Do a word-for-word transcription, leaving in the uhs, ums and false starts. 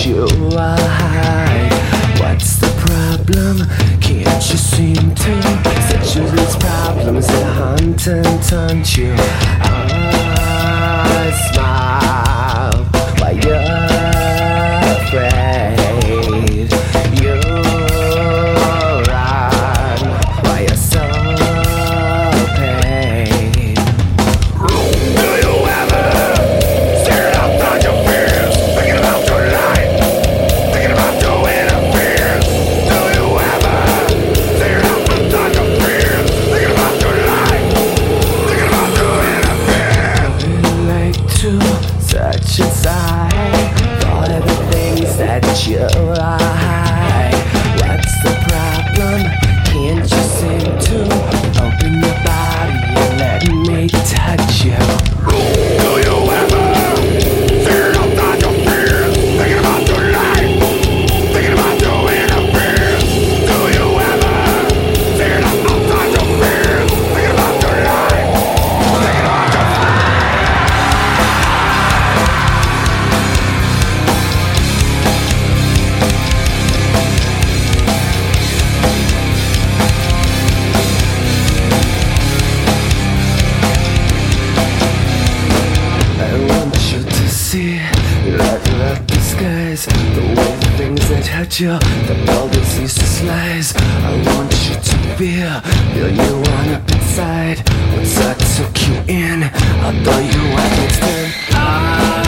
you hide. What's the problem? Can't you seem to set you these problems that hunt and taunt you? I smile while you're afraid. You run while you're so paid. Do you ever stare outside your fears, thinking about your life, thinking about your inner fears? Do you ever stare outside your fears, thinking about your life, thinking about your inner fears? Relate to such inside, thought of the things that you hide. What's the problem? Can't you seem to open your body and let me touch you? Do you ever stare outside your fears, thinking about your life, thinking about your inner fears? Do you ever stare outside your fears, thinking about your life, thinking about your I want you to see, like like the skies, the way things that hurt you, the all these useless lies. I want you to feel, feel you want up inside. Once I took you in, I thought you were next time.